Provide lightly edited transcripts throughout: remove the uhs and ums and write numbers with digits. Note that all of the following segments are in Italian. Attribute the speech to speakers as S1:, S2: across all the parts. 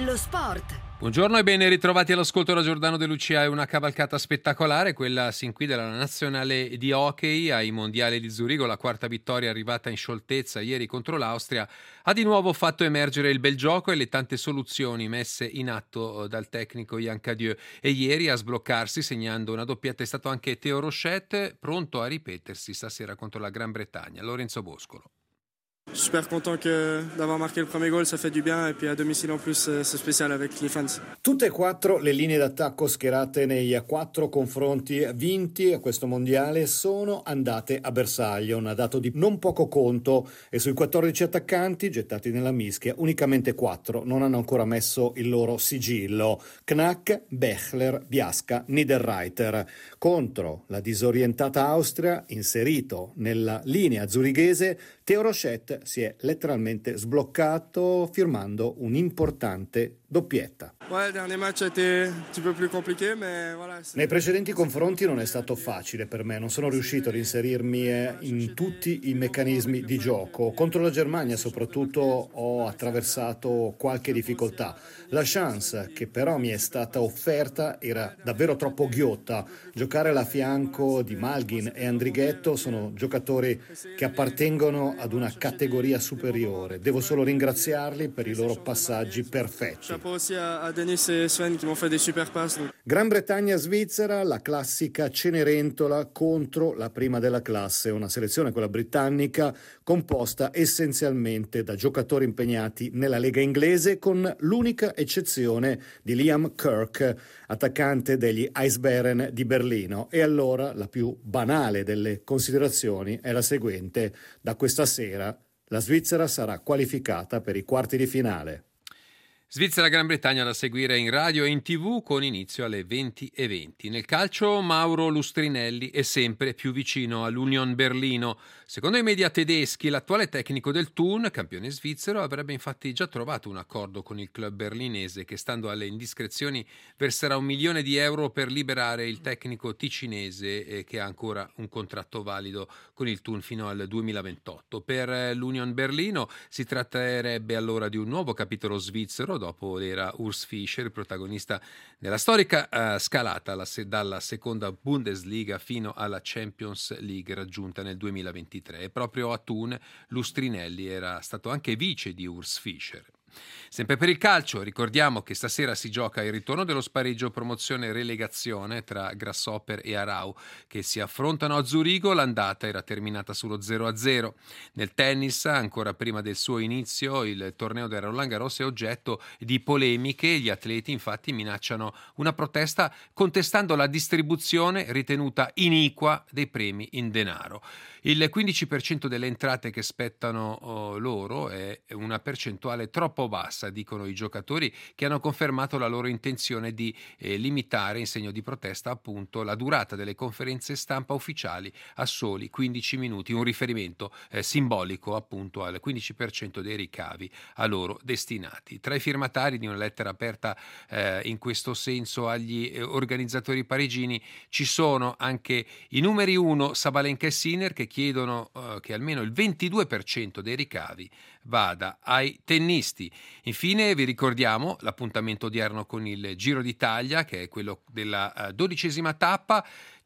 S1: lo sport.
S2: Buongiorno e ben ritrovati all'ascolto da Giordano De Lucia. È una cavalcata spettacolare, quella sin qui della nazionale di hockey ai mondiali di Zurigo. La quarta vittoria arrivata in scioltezza ieri contro l'Austria ha di nuovo fatto emergere il bel gioco e le tante soluzioni messe in atto dal tecnico Yann Cadieux. E ieri a sbloccarsi, segnando una doppietta, è stato anche Théo Rochette, pronto a ripetersi stasera contro la Gran Bretagna. Lorenzo Boscolo.
S3: Je suis super content d'avoir marqué le premier goal, ça fait du bien, et puis à domicile en plus c'est spécial avec les fans.
S4: Tutte e quattro le linee d'attacco schierate nei 4 confronti vinti a questo mondiale sono andate a bersaglio, un dato di non poco conto, e sui 14 attaccanti gettati nella mischia unicamente 4 non hanno ancora messo il loro sigillo: Knack, Bechler, Biasca, Niederreiter. Contro la disorientata Austria, inserito nella linea zurighese, Théo Rochette si è letteralmente sbloccato firmando un'importante doppietta.
S3: Ouais, le dernier match a été un petit peu plus compliqué, mais voilà.
S4: Nei precedenti confronti non è stato facile per me, non sono riuscito ad inserirmi in tutti i meccanismi di gioco. Contro la Germania soprattutto ho attraversato qualche difficoltà. La chance che però mi è stata offerta era davvero troppo ghiotta. Giocare a fianco di Malgin e Andrighetto sono giocatori che appartengono ad una categoria superiore. Devo solo ringraziarli per i loro passaggi perfetti.
S3: Chapeau aussi a Denis et Sven qui m'ont fait des super passes.
S4: Gran Bretagna-Svizzera, la classica Cenerentola contro la prima della classe, una selezione, quella britannica, composta essenzialmente da giocatori impegnati nella Lega inglese, con l'unica eccezione di Liam Kirk, attaccante degli Eisbären di Berlino. E allora la più banale delle considerazioni è la seguente: da questa sera la Svizzera sarà qualificata per i quarti di finale.
S2: Svizzera-Gran Bretagna da seguire in radio e in TV con inizio alle 20:20. Nel calcio Mauro Lustrinelli è sempre più vicino all'Union Berlino. Secondo i media tedeschi, l'attuale tecnico del Thun, campione svizzero, avrebbe infatti già trovato un accordo con il club berlinese che, stando alle indiscrezioni, verserà €1 milione per liberare il tecnico ticinese che ha ancora un contratto valido con il Thun fino al 2028. Per l'Union Berlino si tratterebbe allora di un nuovo capitolo svizzero dopo l'era Urs Fischer, il protagonista della storica scalata dalla seconda Bundesliga fino alla Champions League raggiunta nel 2023. E proprio a Thun Lustrinelli era stato anche vice di Urs Fischer. Sempre per il calcio, ricordiamo che stasera si gioca il ritorno dello spareggio promozione-relegazione tra Grasshopper e Aarau, che si affrontano a Zurigo. L'andata era terminata sullo 0-0. Nel tennis, ancora prima del suo inizio, il torneo del Roland Garros è oggetto di polemiche. Gli atleti infatti minacciano una protesta contestando la distribuzione ritenuta iniqua dei premi in denaro. Il 15% delle entrate che spettano loro è una percentuale troppo bassa, dicono i giocatori, che hanno confermato la loro intenzione di limitare, in segno di protesta appunto, la durata delle conferenze stampa ufficiali a soli 15 minuti, un riferimento simbolico appunto al 15% dei ricavi a loro destinati. Tra i firmatari di una lettera aperta in questo senso agli organizzatori parigini ci sono anche i numeri 1 Sabalenka e Sinner, che chiedono che almeno il 22% dei ricavi vada ai tennisti. Infine vi ricordiamo l'appuntamento odierno con il Giro d'Italia, che è quello della 12ª tappa,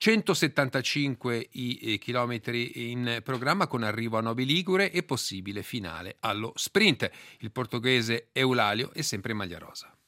S2: 175 i chilometri in programma con arrivo a Novi Ligure e possibile finale allo sprint. Il portoghese Eulalio è sempre in maglia rosa.